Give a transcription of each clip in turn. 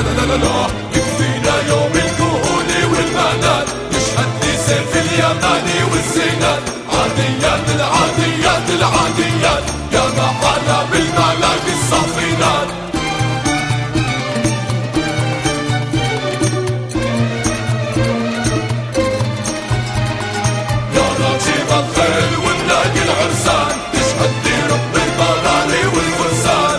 لا لا لا يكفينا يوم الكهول والبنات نشهد لسيف اليماني والزينات عاديات العاديات العاديات يا محلى بالملاك الصافينات يا راكب الخيل ونلاقي العرسان نشهد لرب البراري والفرسان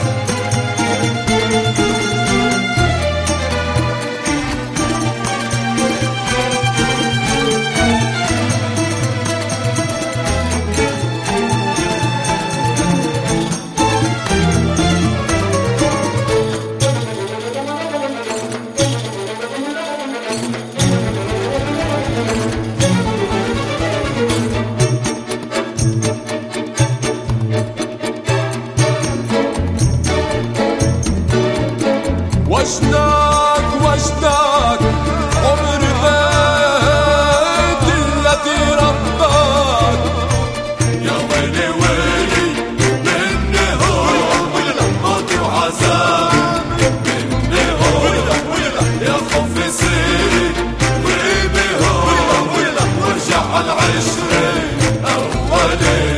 واشتاق واشتاق عمر بيت التي رباك يا ويلي ويلي مني هون موت وعذاب مني هون يا خوف سيري غيبي هون وارجع على العشرة أولي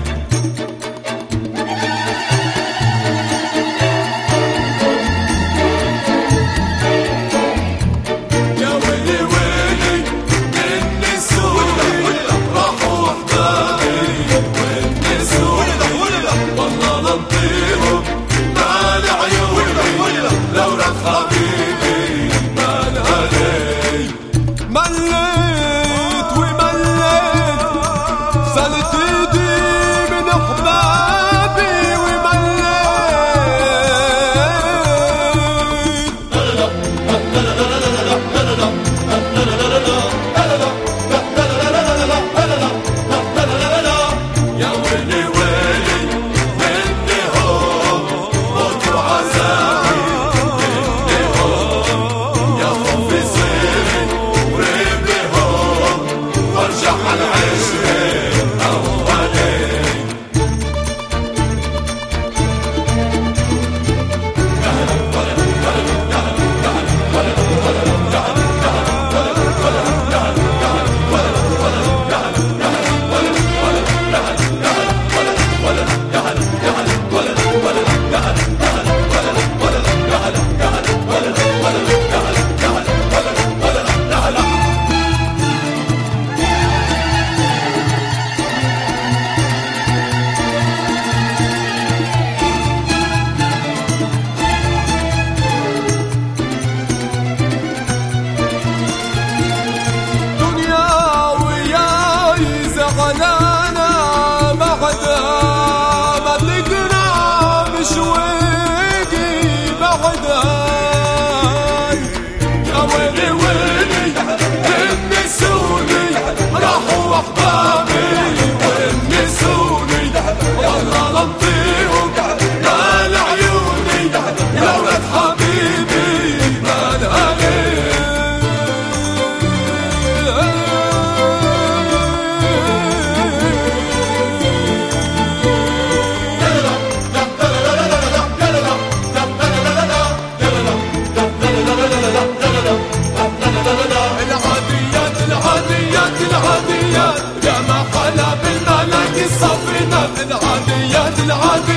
مليت ومليت سالت ايدي من احبابي ومليت يا ويلي ويلي مني هون موت وعذابي مني هون يا خوف سيري وارجع على العشرة أولي غلانا ما غدا ما تقرا بشويقي بعدا يا ويلي ويلي النسوني راحوا احبابي والنسوني والله لنطيهم مال عيوني يا ولد حبيبي مال عليك العاديات يا محلى بالملاك الصافينات العاديات العاديات